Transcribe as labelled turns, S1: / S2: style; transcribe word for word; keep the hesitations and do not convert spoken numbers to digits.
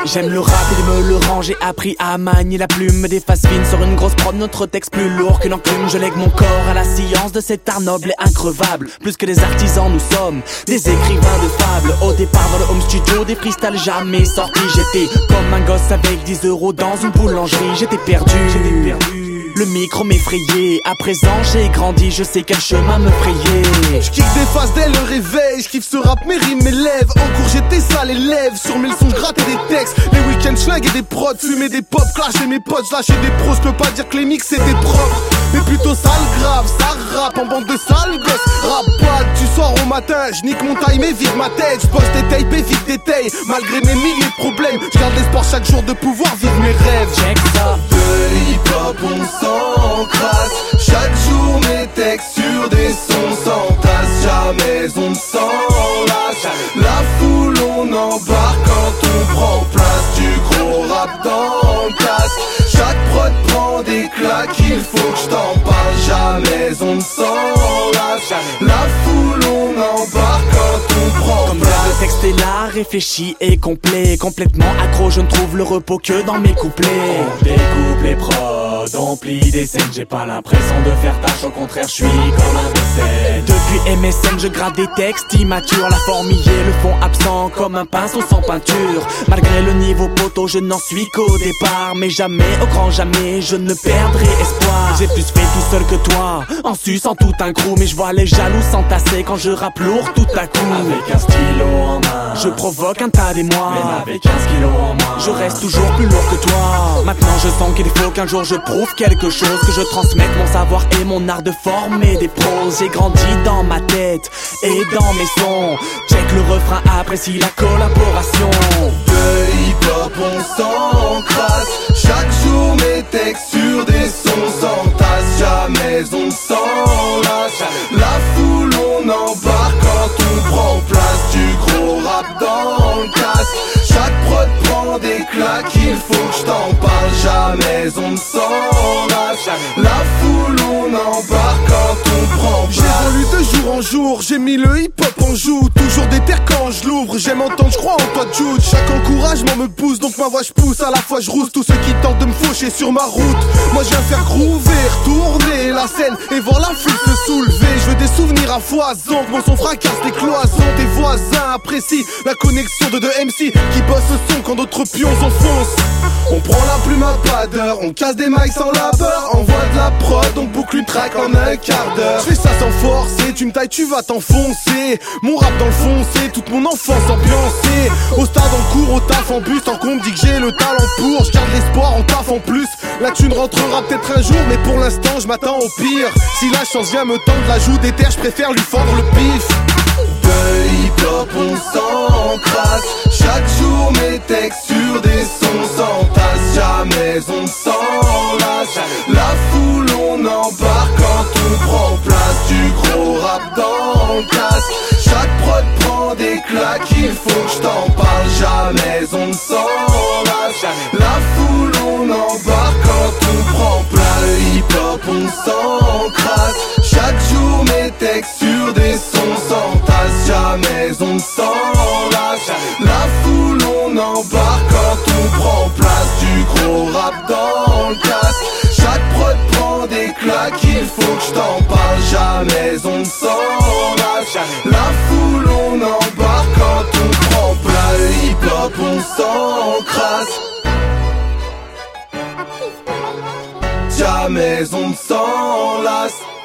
S1: J'aime le rap et me le rang, j'ai appris à manier la plume. Des faces fines sur une grosse prod, notre texte plus lourd qu'une enclume. Je lègue mon corps à la science de cet art noble et increvable. Plus que des artisans, nous sommes des écrivains de fables. Au départ dans le home studio, des freestyles jamais sortis. J'étais comme un gosse avec dix euros dans une boulangerie. J'étais perdu, j'étais perdu. Le micro m'effrayait, à présent j'ai grandi, je sais quel chemin me frayer.
S2: J'kiffe des phases dès le réveil, j'kiffe ce rap, mes rimes, mes lèvres. En cours j'étais sale élève, sur mes leçons j'grattais des textes. Les week-ends j'flinguais des prods, fumais des pop, clashais mes potes, j'lâchais des pros. J'peux pas dire que les mix c'était propre, mais plutôt sale grave, ça rappe en bande de sales gosses. Rap pas du soir au matin, j'nique mon time et vide ma tête. J'poste des tapes et vite des tailles, malgré mes milliers de problèmes. J'garde l'espoir chaque jour de pouvoir vivre mes rêves.
S1: Check ça.
S3: De hip-hop on s'encrasse, chaque jour mes textes sur des sons s'entassent. Jamais on ne s'en lâche, la foule on embarque quand on prend place. Du gros rap dans le casque, chaque prod prend des claques, il faut que je t'en parle. Jamais on ne s'en lâche, la foule on embarque quand on prend
S1: Comme
S3: place.
S1: le texte est là, réfléchi et complet. Complètement accro, je ne trouve le repos que dans mes couplets. On découpe les prods, on plie des scènes. J'ai pas l'impression de faire tâche, au contraire je suis comme un décès. Depuis M S N je grade des textes immatures. La forme y est, le fond absent comme un pinceau sans peinture. Malgré le niveau poteau je n'en suis qu'au départ. Mais jamais, au grand jamais, je ne perdrai espoir. J'ai plus fait tout seul que toi, en suçant tout un crew. Mais je vois les jaloux s'entasser quand je rappe lourd tout à coup.
S3: Avec un stylo en main,
S1: Je provoque un tas d'émoi.
S3: même avec quinze kilos en moins,
S1: Je reste toujours plus lourd que toi. Maintenant je sens qu'il faut qu'un jour je prouve quelque chose, que je transmette mon savoir et mon art de former des pros. J'ai grandi dans ma tête et dans mes sons. Check le refrain, apprécie la collaboration.
S3: De hip-hop on s'encrasse, chaque jour mes textes sur des sons s'entassent. Jamais on ne s'en lâche, la foule on embarque quand on prend place. Du gros rap dans le casque, chaque prod prend des claques, il faut que je t'en parle. Jamais on ne s'en lâche, la foule on embarque quand on prend place.
S2: J'évolue de jour en jour, j'ai mis le hip-hop en joue. Toujours déter quand je l'ouvre, j'aime entendre, je crois en toi Jude. Chaque encouragement me pousse, donc ma voix je pousse, à la fois je rousse tous ceux qui tentent de me faucher sur ma route. Moi je viens faire groover, retourner la scène et voir la foule se soulever. Je veux des souvenirs à foison, que mon son fracasse les cloisons. Des voisins apprécient la connexion de deux M C qui bossent le son quand d'autres pions s'enfoncent. On prend la plume à pas d'heure, on casse des mics sans labeur. Envoie de la prod, on boucle une track en un quart d'heure. Je fais ça sans forcer, tu me tailles, tu vas t'enfoncer. Mon rap dans le foncé, toute mon enfance ambiancée. Au stade en cours, au taf en bus, tant qu'on me dit que j'ai le talent pour. Je garde l'espoir en taf en plus. La thune rentrera peut-être un jour, mais pour l'instant je m'attends au pire. Si la chance vient me tendre la joue des terres, je préfère lui fendre le pif.
S3: De hip-hop on s'encrasse, chaque jour mes textes sur des sons s'entassent. Jamais on ne s'en lâche, la foule on embarque quand on prend place. Du gros rap dans le casque, chaque prod prend des claques, il faut que je t'en parle. Jamais on ne s'en lâche, la foule on embarque quand on prend place. De hip-hop on s'encrasse, chaque jour mes textes sur des sons s'entassent. Jamais on ne s'en lâche, la foule on embarque quand on prend place. Du gros rap dans le casque, chaque prod prend des claques, il faut que je t'en parle. Jamais on ne s'en lâche, la foule on embarque quand on prend place. De hip-hop on s'encrasse, jamais on ne s'en lasse.